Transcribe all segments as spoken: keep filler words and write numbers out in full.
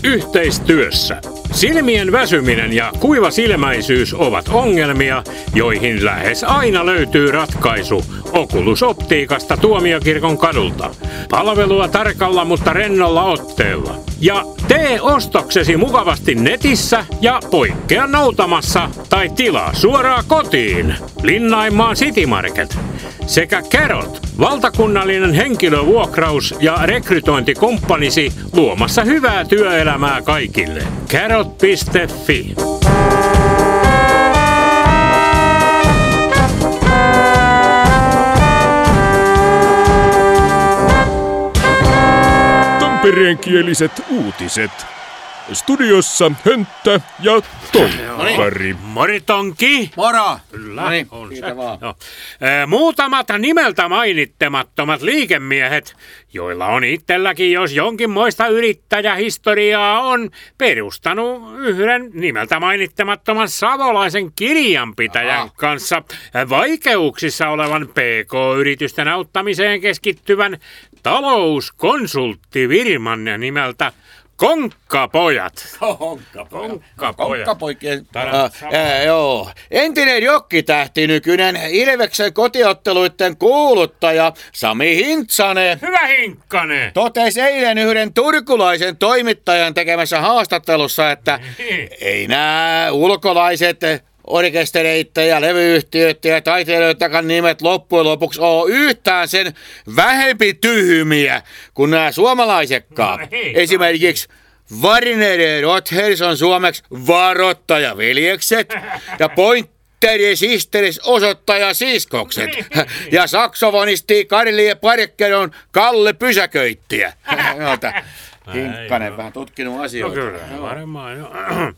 Yhteistyössä. Silmien väsyminen ja kuivasilmäisyys ovat ongelmia, joihin lähes aina löytyy ratkaisu Oculus Optiikasta Tuomiokirkon kadulta. Palvelua tarkalla, mutta rennolla otteella. Ja tee ostoksesi mukavasti netissä ja poikkea noutamassa tai tilaa suoraan kotiin. Linnainmaan City Market. Sekä Carrot, valtakunnallinen henkilövuokraus- ja rekrytointikumppanisi luomassa hyvää työelämää kaikille. Carrot piste fi. Tampereenkieliset uutiset. Studiossa Hönttä ja Tomppari. Moritonki. Moro. Kyllä, Noniin, on se. siitä vaan. No. Muutamat nimeltä mainittamattomat liikemiehet, joilla on itselläkin jos jonkinmoista yrittäjähistoriaa, on perustanut yhden nimeltä mainittamattoman savolaisen kirjanpitäjän Aha. kanssa vaikeuksissa olevan P K-yritysten auttamiseen keskittyvän talouskonsulttifirman nimeltä Konkkapojat. Konkkapojat. Konkkapojat. Konkkapojat. Tadam, Äh, äh, joo. Entinen jokkitähti, nykyinen Ilveksen kotiotteluiden kuuluttaja Sami Hintsanen Hyvä Hinkkanen! totesi eilen yhden turkulaisen toimittajan tekemässä haastattelussa, että ei nämä ulkolaiset orkestereiden ja levyyhtiöiden ja taiteilijoidenkaan nimet loppujen lopuksi ole yhtään sen vähempi tyhmiä kuin nämä suomalaisetkaan. No ei, Esimerkiksi Warner Rothers on suomeksi varoittajaveljekset ja Pointer ja Sisters osoittajasiskokset ja saksofonisti Karli Parker on Kalle Pysäköittiä. Hinkkanen vähän tutkinut asioita. No kyllä, varmaan joo.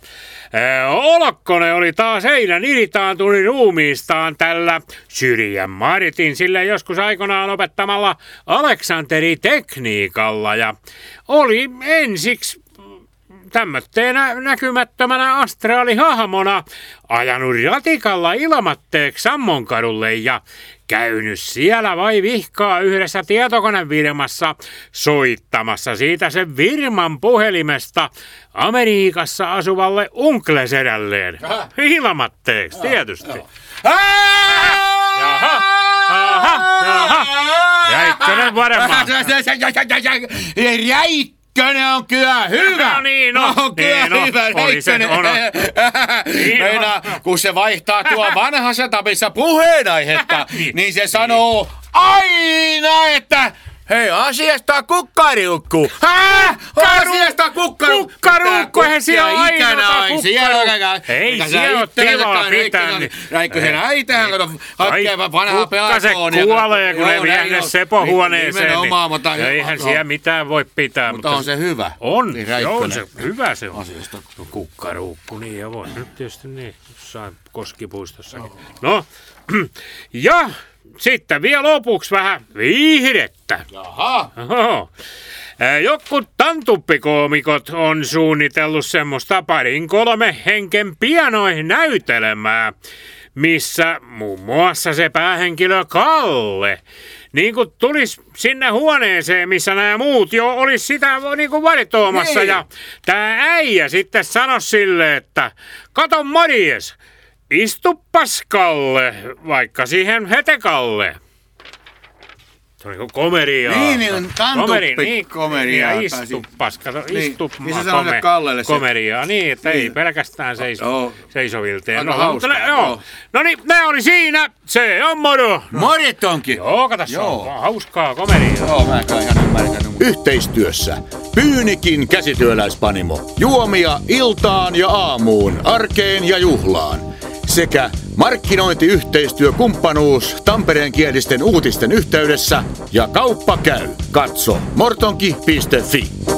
Olokkonen oli taas eilen irtaantuni ruumiistaan tällä Syrjän Martin sille joskus aikoinaan opettamalla Aleksanteri-tekniikalla ja oli ensiksi tämmötteenä näkymättömänä astraalihahmona ajanut ratikalla ilmatteeksi Sammonkadulle ja käynyt siellä vai vihkaa yhdessä tietokonefirmassa soittamassa siitä sen firman puhelimesta Amerikassa asuvalle unklesedälleen. Ilmatteeksi tietysti. Jaha, jaha, jaha. Jäikkönen varmaan. Räikkönen on kyllä hyvä! No niin, no. On kyllä niin, no. hyvä, Oli se, Räikkönen. on, on. Niin, Meinaa, kun se vaihtaa tuo vanhassa tapissa puheenaihetta, niin se sanoo aina, että hei, asiasta kukkariukku. Hää? Asiasta kukkariukku. Kukkaruukku, eihän siellä ole aina kukkaruukku. Ei siellä ole tilaa pitää. Räikkösen äitähän, kun hakee vanhaa Kukkaset peakonia. kuolee, kun ne vie ne Sepo huoneeseen. Nimenomaan, mutta eihän siellä mitään voi pitää. Mutta on se hyvä. On, Niin joo, se hyvä se on. Asiasta. No, kukkaruukku, niin ja voi nyt tietysti niin, jossain Koskipuistossakin. No, ja sitten vielä lopuksi vähän viihdettä. Jaha. Oho. Jotkut tantuppikoomikot on suunnitellut semmoista parin kolme henken pianoihin näytelmää, missä muun muassa se päähenkilö Kalle niin kuin tulisi sinne huoneeseen, missä nämä muut jo olisi sitä niin kuin varitoomassa. Niin. Ja tämä äijä sitten sanoi sille, että kato Maries, istuppas Kalle, vaikka siihen hete Kalle. Se on niin kuin komeriaa. Niin, niin, tantuppi niin, komeriaa. Ja istuppas, kato, Niin, istuppa niin se sanoi kome, Kallelle se. komeriaa. Niin, että Niin. ei pelkästään seiso, Joo. seisovilteen. Aika No, hauska, mutta ne- joo. joo. No niin, ne oli siinä. Se on moro. Moritonkin. Joo, kato, se Joo. on hauskaa komeriaa. Joo, mä en kai ihan ymmärtänyt. Mutta Yhteistyössä Pyynikin käsityöläispanimo. Juomia iltaan ja aamuun, arkeen ja juhlaan. Sekä markkinointiyhteistyökumppanuus tampereenkielisten uutisten yhteydessä ja kauppa käy. Katso mortonki piste fi.